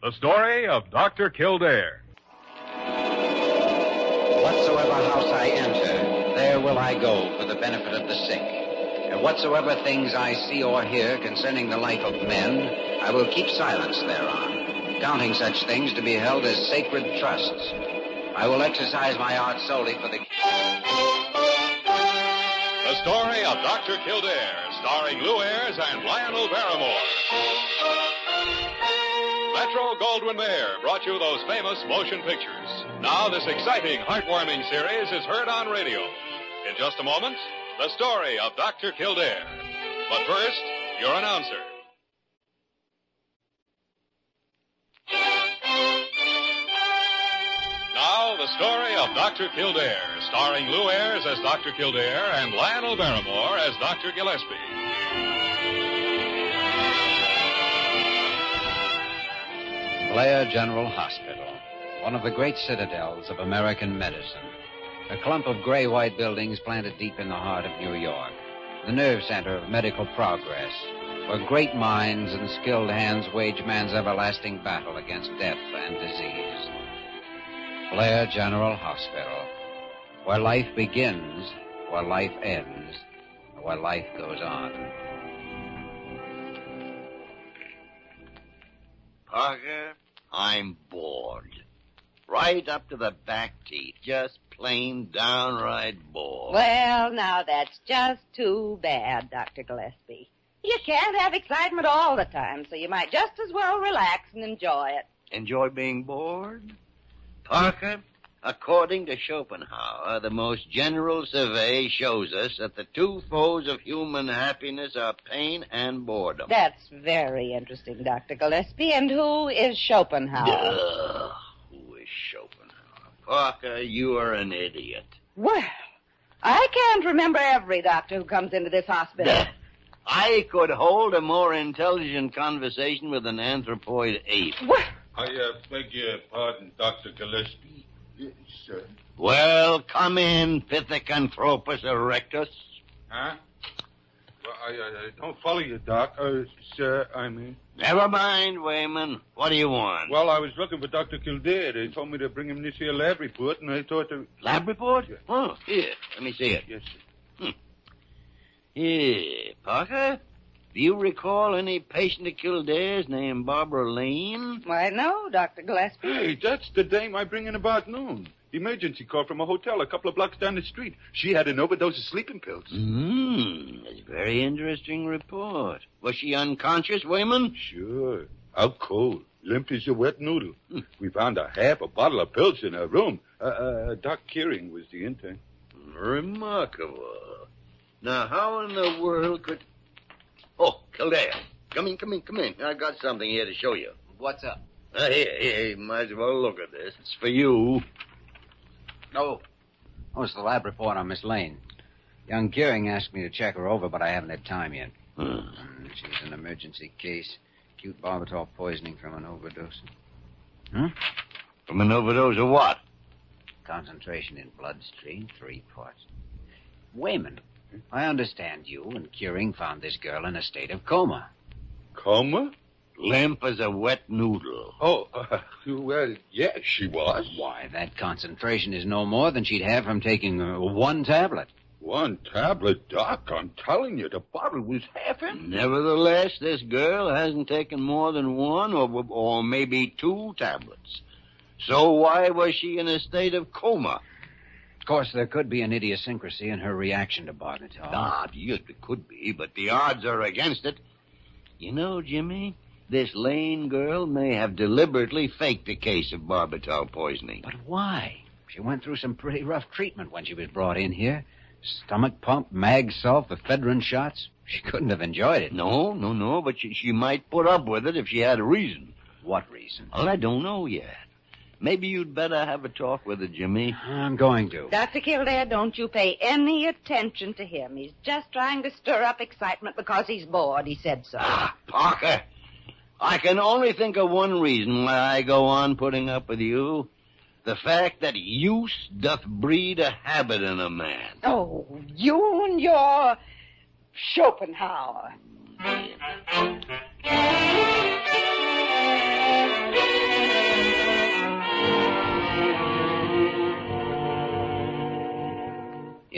The story of Dr. Kildare. Whatsoever house I enter, there will I go for the benefit of the sick. And whatsoever things I see or hear concerning the life of men, I will keep silence thereon, counting such things to be held as sacred trusts. I will exercise my art solely for the story of Dr. Kildare, starring Lou Ayres and Lionel Barrymore. Metro-Goldwyn-Mayer brought you those famous motion pictures. Now this exciting, heartwarming series is heard on radio. In just a moment, the story of Dr. Kildare. But first, your announcer. Now, the story of Dr. Kildare, starring Lou Ayres as Dr. Kildare and Lionel Barrymore as Dr. Gillespie. Blair General Hospital, one of the great citadels of American medicine. A clump of gray-white buildings planted deep in the heart of New York. The nerve center of medical progress, where great minds and skilled hands wage man's everlasting battle against death and disease. Blair General Hospital, where life begins, where life ends, where life goes on. Parker, I'm bored. Right up to the back teeth. Just plain downright bored. Well, now that's just too bad, Dr. Gillespie. You can't have excitement all the time, so you might just as well relax and enjoy it. Enjoy being bored? Parker, according to Schopenhauer, the most general survey shows us that the two foes of human happiness are pain and boredom. That's very interesting, Dr. Gillespie. And who is Schopenhauer? Who is Schopenhauer? Parker, you are an idiot. Well, I can't remember every doctor who comes into this hospital. I could hold a more intelligent conversation with an anthropoid ape. What? I beg your pardon, Dr. Gillespie. Yes, sir. Well, come in, Pithecanthropus erectus. Huh? Well, I don't follow you, Doc. Sir, I mean. Never mind, Wayman. What do you want? Well, I was looking for Dr. Kildare. They told me to bring him this here lab report, and I thought to... Lab report? Yeah. Oh, here. Let me see it. Yes, sir. Here, Parker. Do you recall any patient of Kildare's named Barbara Lane? Why, no, Dr. Gillespie. Hey, that's the dame I bring in about noon. Emergency call from a hotel a couple of blocks down the street. She had an overdose of sleeping pills. That's a very interesting report. Was she unconscious, Wayman? Sure. Out cold. Limp as a wet noodle. We found a half a bottle of pills in her room. Doc Kearing was the intern. Remarkable. Now, how in the world could... Oh, Kildare. Come in. I've got something here to show you. What's up? Here. You might as well look at this. It's for you. Oh, it's the lab report on Miss Lane. Young Gearing asked me to check her over, but I haven't had time yet. She's an emergency case. Acute barbital poisoning from an overdose. From an overdose of what? Concentration in bloodstream, 3 parts. Wayman, I understand you and Kearing found this girl in a state of coma. Coma? Limp as a wet noodle. Oh, well, yes, she was. Why, that concentration is no more than she'd have from taking 1 tablet. 1 tablet, Doc? I'm telling you, the bottle was half empty. Nevertheless, this girl hasn't taken more than 1 or maybe 2 tablets. So why was she in a state of coma? Of course, there could be an idiosyncrasy in her reaction to barbital. Yes, it could be, but the odds are against it. You know, Jimmy, this Lane girl may have deliberately faked a case of barbital poisoning. But why? She went through some pretty rough treatment when she was brought in here. Stomach pump, mag salt, ephedrine shots. She couldn't have enjoyed it. No, but she might put up with it if she had a reason. What reason? Well, I don't know yet. Maybe you'd better have a talk with her, Jimmy. I'm going to. Dr. Kildare, don't you pay any attention to him. He's just trying to stir up excitement because he's bored. He said so. Parker, I can only think of one reason why I go on putting up with you. The fact that use doth breed a habit in a man. Oh, you and your Schopenhauer.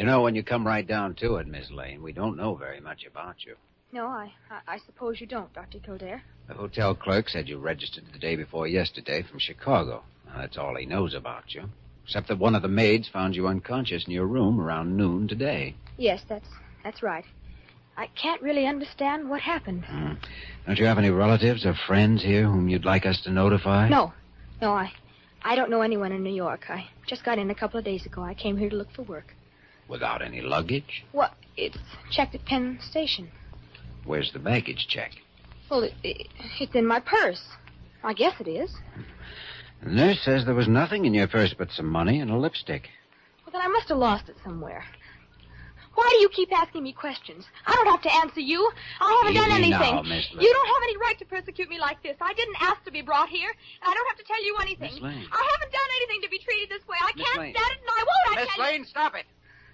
know, when you come right down to it, Miss Lane, we don't know very much about you. No, I suppose you don't, Dr. Kildare. The hotel clerk said you registered the day before yesterday from Chicago. Now, that's all he knows about you, except that one of the maids found you unconscious in your room around noon today. Yes, that's right. I can't really understand what happened. Don't you have any relatives or friends here whom you'd like us to notify? No, I don't know anyone in New York. I just got in a couple of days ago. I came here to look for work. Without any luggage? Well, it's checked at Penn Station. Where's the baggage check? Well, it's in my purse. I guess it is. The nurse says there was nothing in your purse but some money and a lipstick. Well, then I must have lost it somewhere. Why do you keep asking me questions? I don't have to answer you. I haven't done anything. Now, Miss Lane. You don't have any right to persecute me like this. I didn't ask to be brought here, and I don't have to tell you anything. Miss Lane. I haven't done anything to be treated this way. I Miss can't Lane. stand it, and I won't. Miss Lane, stop it.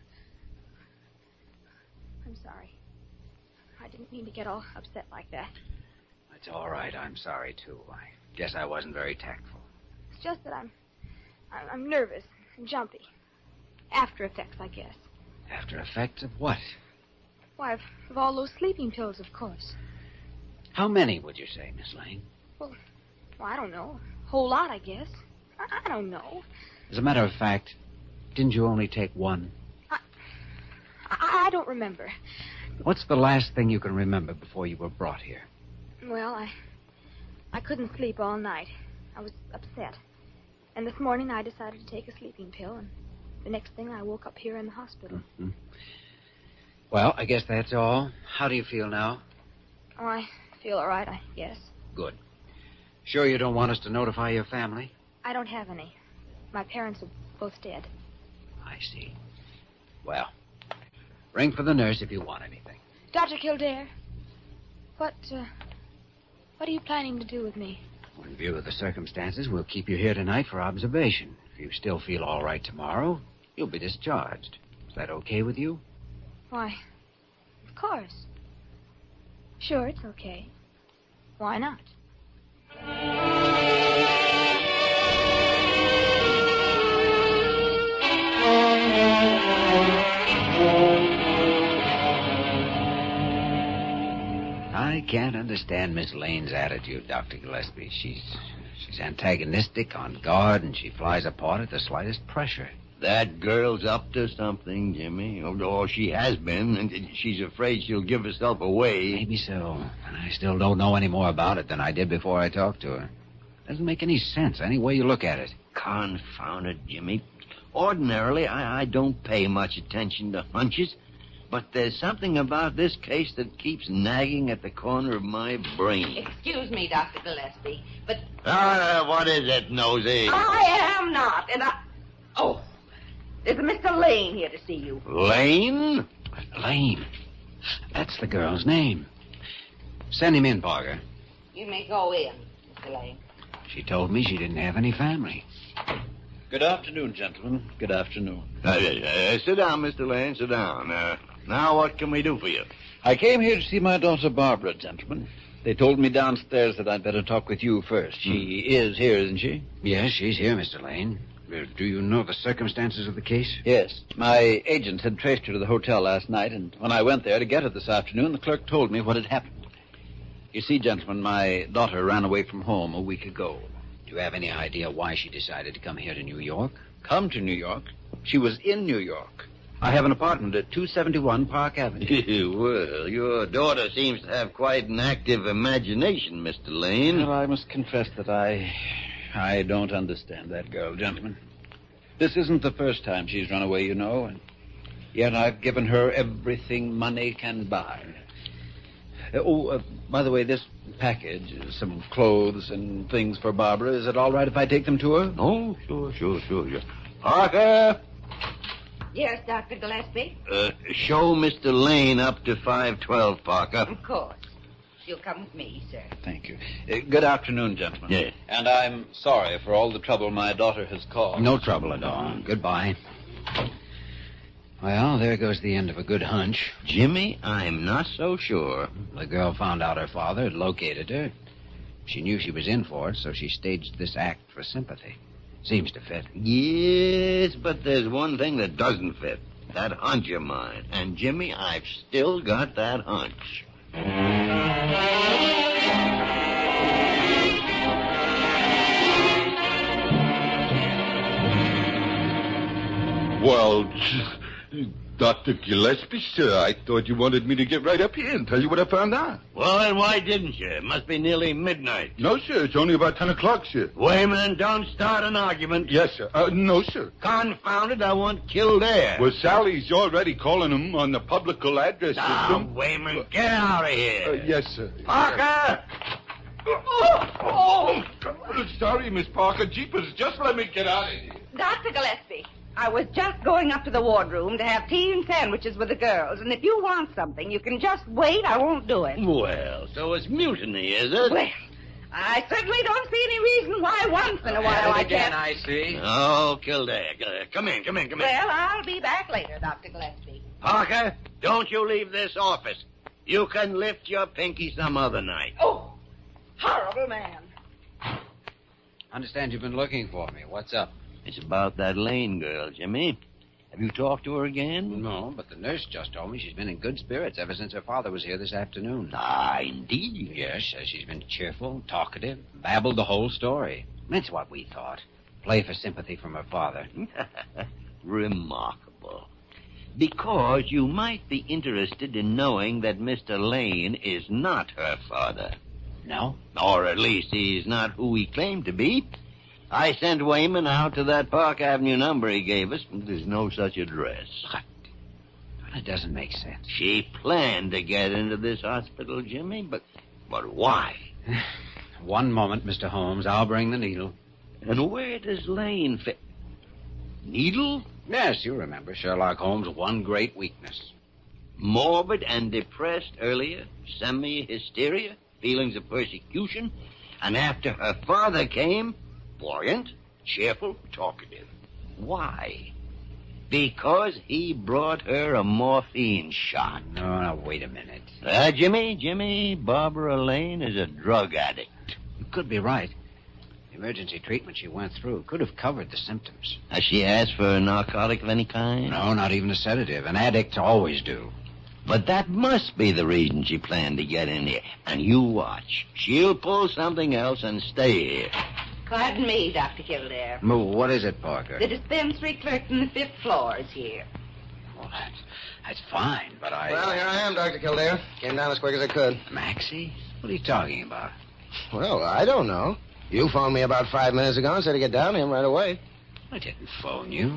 I'm sorry. I didn't mean to get all upset like that. It's all right. I'm sorry, too. I guess I wasn't very tactful. It's just that I'm nervous and jumpy. After effects, I guess. After effects of what? Why, of all those sleeping pills, of course. How many, would you say, Miss Lane? Well, I don't know. A whole lot, I guess. I don't know. As a matter of fact, didn't you only take one? I don't remember. What's the last thing you can remember before you were brought here? Well, I couldn't sleep all night. I was upset. And this morning I decided to take a sleeping pill, and the next thing I woke up here in the hospital. Mm-hmm. Well, I guess that's all. How do you feel now? Oh, I feel all right, I guess. Good. Sure you don't want us to notify your family? I don't have any. My parents are both dead. I see. Well, ring for the nurse if you want anything. Dr. Kildare, what are you planning to do with me? In view of the circumstances, we'll keep you here tonight for observation. If you still feel all right tomorrow, you'll be discharged. Is that okay with you? Why, of course. Sure, it's okay. Why not? I can't understand Miss Lane's attitude, Dr. Gillespie. She's antagonistic, on guard, and she flies apart at the slightest pressure. That girl's up to something, Jimmy. Or she has been, and she's afraid she'll give herself away. Maybe so. And I still don't know any more about it than I did before I talked to her. Doesn't make any sense, any way you look at it. Confound it, Jimmy. Ordinarily, I don't pay much attention to hunches, but there's something about this case that keeps nagging at the corner of my brain. Excuse me, Dr. Gillespie, but... What is it, Nosy? I am not, and Oh, there's a Mr. Lane here to see you. Lane? Lane. That's the girl's name. Send him in, Parker. You may go in, Mr. Lane. She told me she didn't have any family. Good afternoon, gentlemen. Good afternoon. Sit down, Mr. Lane. Sit down. Now what can we do for you? I came here to see my daughter Barbara, gentlemen. They told me downstairs that I'd better talk with you first. She is here, isn't she? Yes, she's here, Mr. Lane. Do you know the circumstances of the case? Yes. My agent had traced her to the hotel last night, and when I went there to get her this afternoon, the clerk told me what had happened. You see, gentlemen, my daughter ran away from home a week ago. Do you have any idea why she decided to come here to New York? Come to New York? She was in New York. I have an apartment at 271 Park Avenue. Well, your daughter seems to have quite an active imagination, Mr. Lane. Well, I must confess that I don't understand that girl, gentlemen. This isn't the first time she's run away, you know, and yet I've given her everything money can buy. By the way, this package is some clothes and things for Barbara. Is it all right if I take them to her? Oh, sure. Parker! Yes, Dr. Gillespie? Show Mr. Lane up to 512, Parker. Of course. You'll come with me, sir. Thank you. Good afternoon, gentlemen. Yes. And I'm sorry for all the trouble my daughter has caused. No trouble at all. Goodbye. Well, there goes the end of a good hunch. Jimmy, I'm not so sure. The girl found out her father had located her. She knew she was in for it, so she staged this act for sympathy. Seems to fit. Yes, but there's one thing that doesn't fit. That hunch of mine. And, Jimmy, I've still got that hunch. Well, Dr. Gillespie, sir, I thought you wanted me to get right up here and tell you what I found out. Well, then why didn't you? It must be nearly midnight. No, sir, it's only about 10 o'clock, sir. Wayman, don't start an argument. Yes, sir. No, sir. Confound it, I want Kildare. Well, Sally's already calling him on the publical address system. Wayman, get out of here. Yes, sir. Parker! Sorry, Miss Parker. Jeepers, just let me get out of here. Dr. Gillespie, I was just going up to the wardroom to have tea and sandwiches with the girls, and if you want something, you can just wait. I won't do it. Well, so it's mutiny, is it? Well, I certainly don't see any reason why once in a while I can't. I see. Oh, Kildare. Come in. Well, I'll be back later, Dr. Gillespie. Parker, don't you leave this office. You can lift your pinky some other night. Oh, horrible man. Understand you've been looking for me. What's up? It's about that Lane girl, Jimmy. Have you talked to her again? No, but the nurse just told me she's been in good spirits ever since her father was here this afternoon. Ah, indeed. Yes, says she's been cheerful, talkative, babbled the whole story. That's what we thought. Play for sympathy from her father. Remarkable. Because you might be interested in knowing that Mr. Lane is not her father. No? Or at least he's not who he claimed to be. I sent Wayman out to that Park Avenue number he gave us. There's no such address. Well, it doesn't make sense. She planned to get into this hospital, Jimmy, but why? One moment, Mr. Holmes. I'll bring the needle. And where does Lane fit? Needle? Yes, you remember Sherlock Holmes' one great weakness. Morbid and depressed earlier, semi-hysteria, feelings of persecution, and after her father came, buoyant, cheerful, talkative. Why? Because he brought her a morphine shot. No, wait a minute. Jimmy, Barbara Lane is a drug addict. You could be right. The emergency treatment she went through could have covered the symptoms. Has she asked for a narcotic of any kind? No, not even a sedative. An addicts always do. But that must be the reason she planned to get in here. And you watch. She'll pull something else and stay here. Pardon me, Dr. Kildare. What is it, Parker? The dispensary clerk on the 5th floor is here. Well, that's fine, but Well, here I am, Dr. Kildare. Came down as quick as I could. Maxie? What are you talking about? Well, I don't know. You phoned me about 5 minutes ago and said to get down to him right away. I didn't phone you.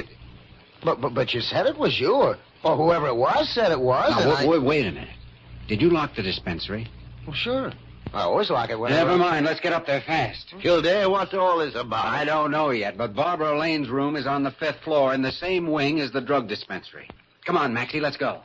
But you said it was you, or whoever it was said it was. Now, wait a minute. Did you lock the dispensary? Well, sure. I always lock it whenever... Never mind. Let's get up there fast. Kildare, what's all this about? I don't know yet, but Barbara Lane's room is on the 5th floor in the same wing as the drug dispensary. Come on, Maxie, let's go.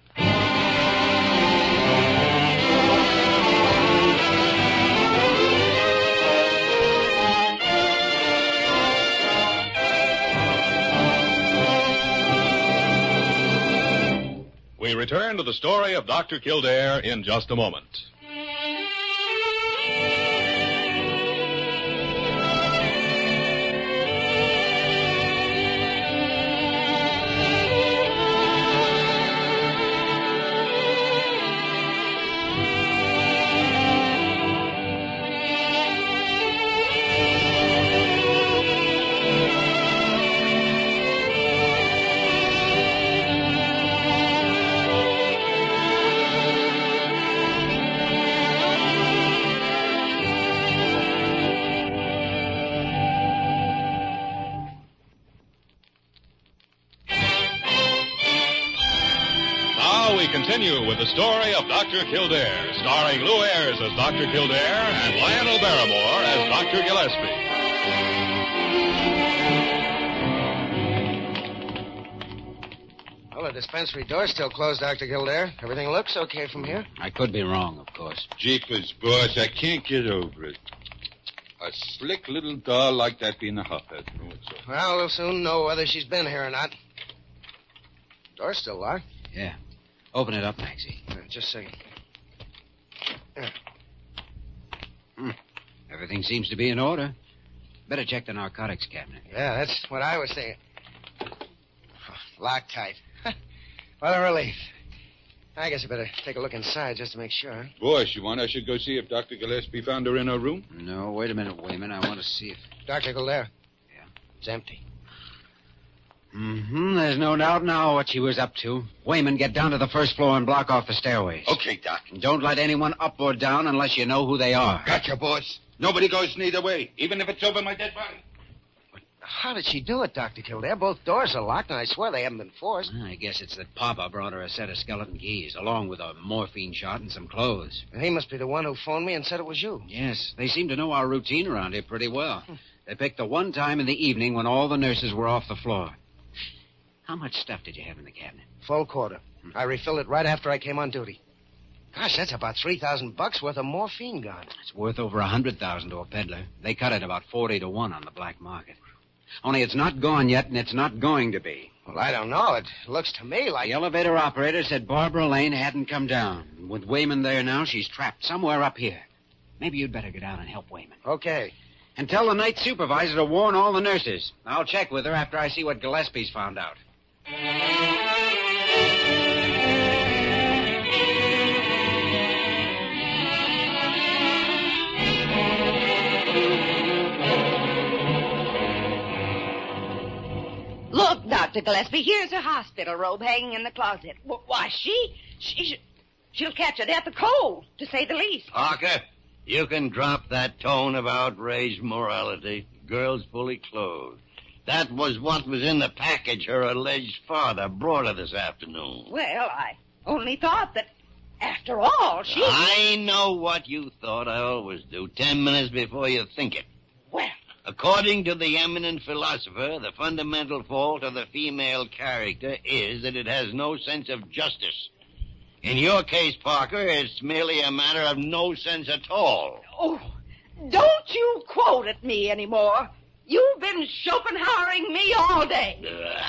We return to the story of Dr. Kildare in just a moment. We continue with the story of Dr. Kildare, starring Lou Ayres as Dr. Kildare and Lionel Barrymore as Dr. Gillespie. Well, the dispensary door's still closed, Dr. Kildare. Everything looks okay from here. I could be wrong, of course. Jeepers, boss, I can't get over it. A slick little doll like that being a hotbed. No, it's all. Well, we'll soon know whether she's been here or not. Door's still locked. Yeah. Open it up, Maxie. Just a second. Everything seems to be in order. Better check the narcotics cabinet. Yeah, that's what I was thinking. Locked tight. What a relief. I guess I better take a look inside just to make sure. Boss, you want I should go see if Dr. Gillespie found her in her room? No, wait a minute, Wayman. I want to see if... Dr. Gilder. Yeah? It's empty. There's no doubt now what she was up to. Wayman, get down to the first floor and block off the stairways. Okay, Doc. And don't let anyone up or down unless you know who they are. Gotcha, boss. Nobody goes neither way, even if it's over my dead body. How did she do it, Dr. Kildare? Both doors are locked, and I swear they haven't been forced. I guess it's that Papa brought her a set of skeleton keys, along with a morphine shot and some clothes. And he must be the one who phoned me and said it was you. Yes, they seem to know our routine around here pretty well. They picked the one time in the evening when all the nurses were off the floor. How much stuff did you have in the cabinet? Full quarter. I refilled it right after I came on duty. Gosh, that's about $3,000 worth of morphine gone. It's worth over $100,000 to a peddler. They cut it about 40 to 1 on the black market. Only it's not gone yet, and it's not going to be. Well, I don't know. It looks to me like... The elevator operator said Barbara Lane hadn't come down. With Wayman there now, she's trapped somewhere up here. Maybe you'd better go down and help Wayman. Okay. And tell the night supervisor to warn all the nurses. I'll check with her after I see what Gillespie's found out. Look, Dr. Gillespie, here's her hospital robe hanging in the closet. Why, she'll catch a death of cold, to say the least. Parker, you can drop that tone of outraged morality. Girl's fully clothed. That was what was in the package her alleged father brought her this afternoon. Well, I only thought that, after all, she... I know what you thought. I always do. 10 minutes before you think it. Well... According to the eminent philosopher, the fundamental fault of the female character is that it has no sense of justice. In your case, Parker, it's merely a matter of no sense at all. Oh, don't you quote at me anymore. You've been Schopenhauering me all day.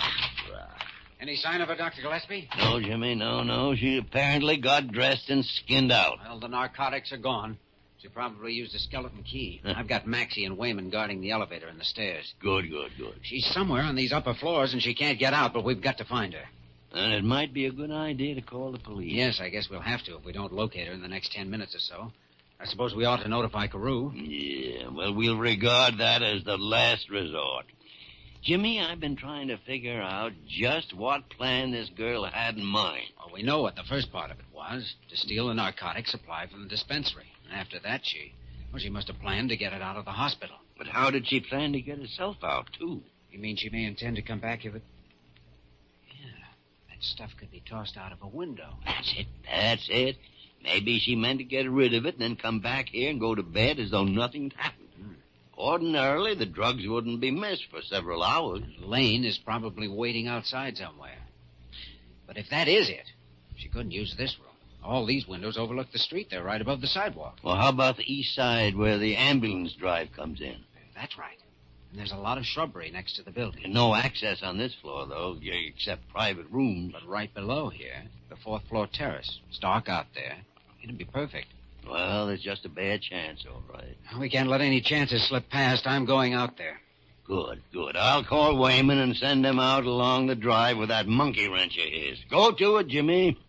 Any sign of her, Dr. Gillespie? No, Jimmy, no. She apparently got dressed and skinned out. Well, the narcotics are gone. She probably used a skeleton key. I've got Maxie and Wayman guarding the elevator and the stairs. Good. She's somewhere on these upper floors, and she can't get out, but we've got to find her. And it might be a good idea to call the police. Yes, I guess we'll have to if we don't locate her in the next 10 minutes or so. I suppose we ought to notify Carew. Yeah, well, we'll regard that as the last resort. Jimmy, I've been trying to figure out just what plan this girl had in mind. Well, we know what the first part of it was, to steal the narcotic supply from the dispensary. And after that, she must have planned to get it out of the hospital. But how did she plan to get herself out, too? You mean she may intend to come back if it... Yeah, that stuff could be tossed out of a window. That's it. Maybe she meant to get rid of it and then come back here and go to bed as though nothing happened. Ordinarily, the drugs wouldn't be missed for several hours. Lane is probably waiting outside somewhere. But if that is it, she couldn't use this room. All these windows overlook the street. They're right above the sidewalk. Well, how about the east side where the ambulance drive comes in? That's right. And there's a lot of shrubbery next to the building. No access on this floor, though, except private rooms. But right below here, the 4th floor terrace. It's dark out there. It'd be perfect. Well, there's just a bad chance, all right. We can't let any chances slip past. I'm going out there. Good. I'll call Wayman and send him out along the drive with that monkey wrench of his. Go to it, Jimmy.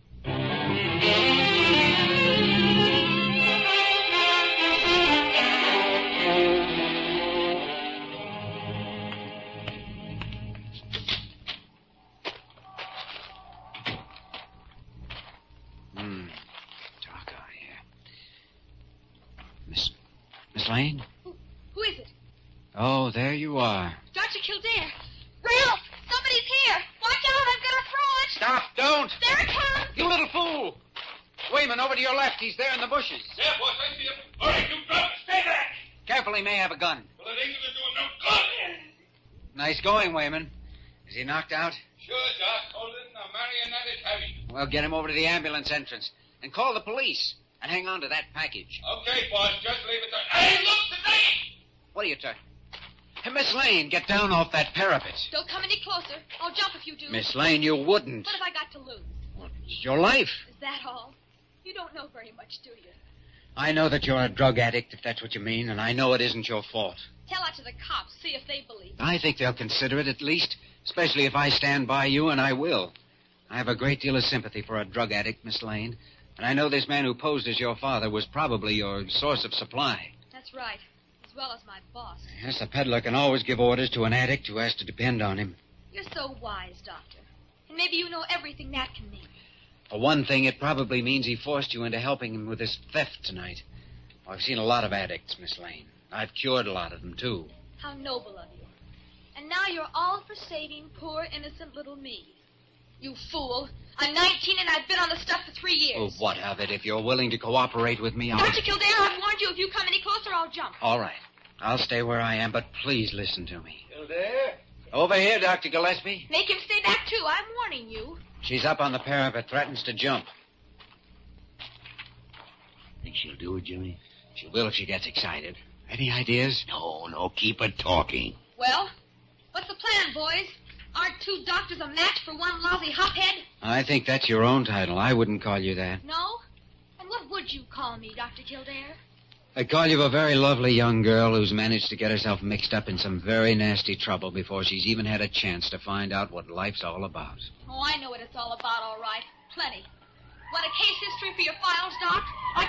Dark out here. Miss Lane? Who is it? Oh, there you are. Dr. Kildare. Ralph, somebody's here. Watch out, I'm going to throw it. Stop, don't! There it comes. You little fool! Wayman, over to your left. He's there in the bushes. Yeah, boss, I see him. All right, you drop it. Stay back. Careful, he may have a gun. Well, it ain't gonna do him no good. Nice going, Wayman. Is he knocked out? Sure, Doc. Hold it. Now, marionette is heavy. Well, get him over to the ambulance entrance. And call the police. And hang on to that package. Okay, boss, just leave it there. Hey, look, today! What are you talking? Hey, Miss Lane, get down off that parapet. Don't come any closer. I'll jump if you do. Miss Lane, you wouldn't. What have I got to lose? Well, it's your life. Is that all? You don't know very much, do you? I know that you're a drug addict, if that's what you mean, and I know it isn't your fault. Tell that to the cops. See if they believe it. I think they'll consider it at least. especially if I stand by you, and I will. I have a great deal of sympathy for a drug addict, Miss Lane, and I know this man who posed as your father was probably your source of supply. That's right, as well as my boss. Yes, a peddler can always give orders to an addict who has to depend on him. You're so wise, Doctor. And maybe you know everything that can mean. For one thing, it probably means he forced you into helping him with his theft tonight. Oh, I've seen a lot of addicts, Miss Lane. I've cured a lot of them, too. How noble of you. And now you're all for saving poor, innocent little me. You fool. I'm 19 and I've been on the stuff for 3 years. Oh, what of it? If you're willing to cooperate with me, I'll... Dr. Kildare, I've warned you. If you come any closer, I'll jump. All right. I'll stay where I am, but please listen to me. Kildare? Over here, Dr. Gillespie. Make him stay back, too. I'm warning you. She's up on the parapet, threatens to jump. Think she'll do it, Jimmy? She will if she gets excited. Any ideas? No, keep her talking. Well, what's the plan, boys? Aren't 2 doctors a match for one lousy hophead? I think that's your own title. I wouldn't call you that. No? And what would you call me, Dr. Kildare? I'd call you a very lovely young girl who's managed to get herself mixed up in some very nasty trouble before she's even had a chance to find out what life's all about. Oh, I know what it's all about, all right. Plenty. Want a case history for your files, Doc?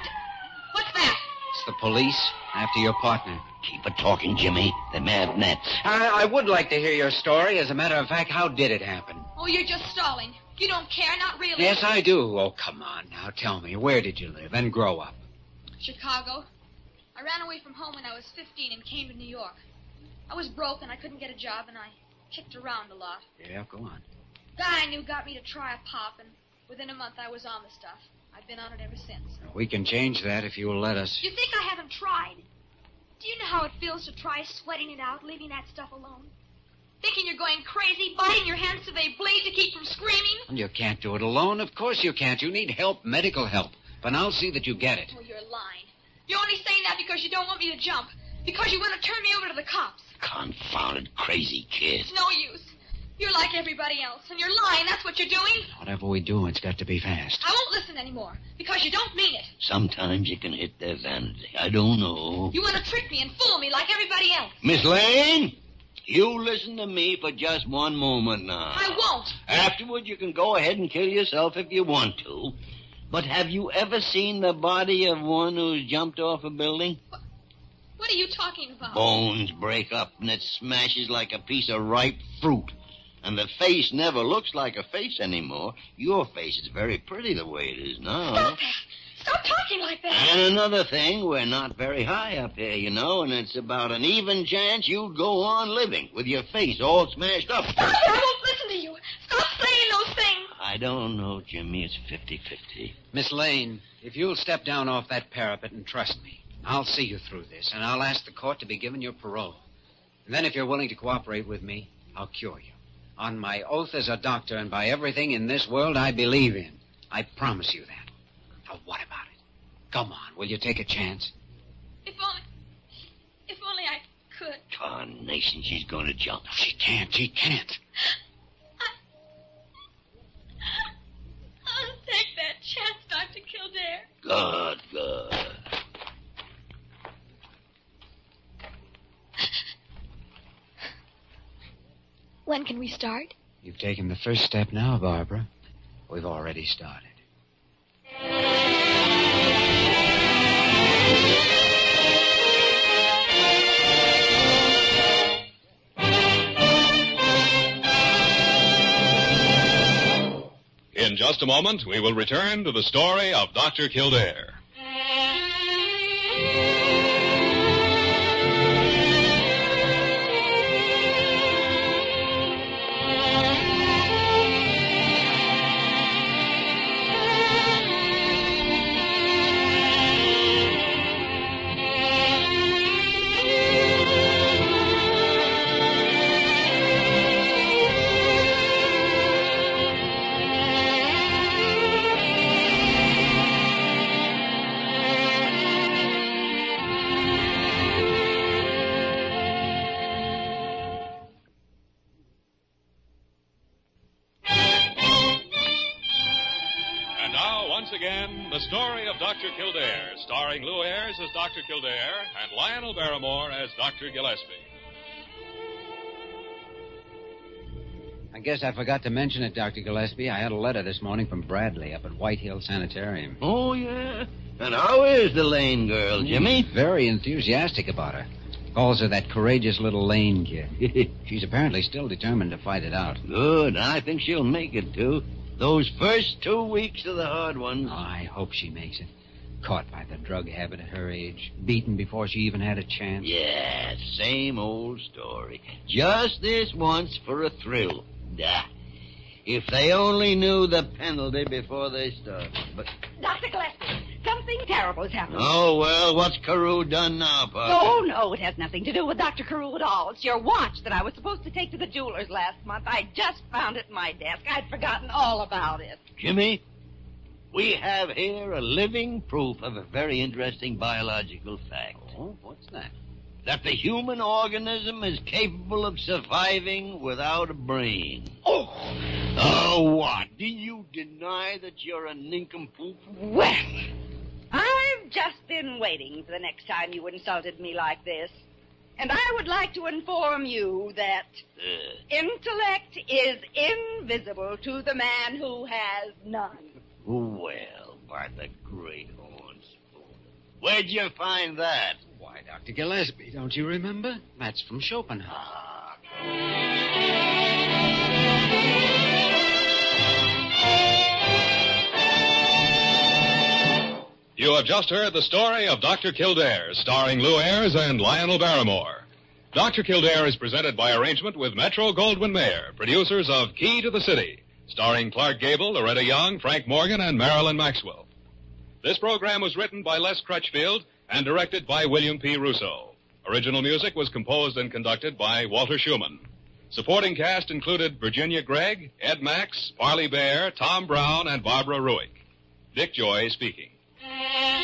What's that? It's the police after your partner. Keep her talking, Jimmy. The marionettes. I would like to hear your story. As a matter of fact, how did it happen? Oh, you're just stalling. You don't care, not really. Yes, I do. Oh, come on now. Tell me, where did you live and grow up? Chicago. I ran away from home when I was 15 and came to New York. I was broke and I couldn't get a job and I kicked around a lot. Yeah, go on. Guy I knew got me to try a pop and within a month I was on the stuff. I've been on it ever since. We can change that if you will let us. You think I haven't tried? Do you know how it feels to try sweating it out, leaving that stuff alone? Thinking you're going crazy, biting your hands so they bleed to keep from screaming? Well, you can't do it alone. Of course you can't. You need help, medical help. But I'll see that you get it. Oh, you're lying. You're only saying that because you don't want me to jump. Because you want to turn me over to the cops. Confounded crazy kid. It's no use. You're like everybody else, and you're lying. That's what you're doing. Whatever we do, it's got to be fast. I won't listen anymore, because you don't mean it. Sometimes you can hit their vanity. I don't know. You want to trick me and fool me like everybody else. Miss Lane, you listen to me for just one moment now. I won't. Afterward, you can go ahead and kill yourself if you want to. But have you ever seen the body of one who's jumped off a building? What are you talking about? Bones break up and it smashes like a piece of ripe fruit. And the face never looks like a face anymore. Your face is very pretty the way it is now. Stop that. Stop talking like that. And another thing, we're not very high up here, you know, and it's about an even chance you'd go on living with your face all smashed up. Stop it. I won't listen to you. Stop saying those things. I don't know, Jimmy. It's 50-50. Miss Lane, if you'll step down off that parapet and trust me, I'll see you through this, and I'll ask the court to be given your parole. And then if you're willing to cooperate with me, I'll cure you. On my oath as a doctor and by everything in this world I believe in. I promise you that. Now, what about it? Come on, will you take a chance? If only I could. Tarnation, she's going to jump. She can't. I'll take that chance, Dr. Kildare. Good. When can we start? You've taken the first step now, Barbara. We've already started. In just a moment, we will return to the story of Dr. Kildare. The story of Dr. Kildare, starring Lou Ayres as Dr. Kildare and Lionel Barrymore as Dr. Gillespie. I guess I forgot to mention it, Dr. Gillespie. I had a letter this morning from Bradley up at White Hill Sanitarium. Oh, yeah? And how is the Lane girl, Jimmy? Very enthusiastic about her. Calls her that courageous little Lane kid. She's apparently still determined to fight it out. Good. I think she'll make it, too. Those first 2 weeks are the hard ones. Oh, I hope she makes it. Caught by the drug habit at her age. Beaten before she even had a chance. Yeah, same old story. Just this once for a thrill. If they only knew the penalty before they started. But Dr. Gillespie, something terrible has happened. oh, well, what's Carew done now, Parker? Oh, no, it has nothing to do with Dr. Carew at all. It's your watch that I was supposed to take to the jeweler's last month. I just found it in my desk. I'd forgotten all about it. Jimmy, we have here a living proof of a very interesting biological fact. Oh, what's that? That the human organism is capable of surviving without a brain. Oh, what? Do you deny that you're a nincompoop? Well, I've just been waiting for the next time you insulted me like this. And I would like to inform you that intellect is invisible to the man who has none. Well, Martha Great Horn Spoon. Where'd you find that? Why, Dr. Gillespie, don't you remember? That's from Schopenhauer. You have just heard the story of Dr. Kildare, starring Lou Ayres and Lionel Barrymore. Dr. Kildare is presented by arrangement with Metro-Goldwyn-Mayer, producers of Key to the City, starring Clark Gable, Loretta Young, Frank Morgan, and Marilyn Maxwell. This program was written by Les Crutchfield and directed by William P. Russo. Original music was composed and conducted by Walter Schumann. Supporting cast included Virginia Gregg, Ed Max, Parley Bear, Tom Brown, and Barbara Ruick. Dick Joy speaking.